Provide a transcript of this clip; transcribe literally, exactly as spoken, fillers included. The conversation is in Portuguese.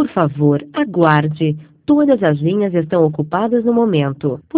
Por favor, aguarde. Todas as linhas estão ocupadas no momento. Por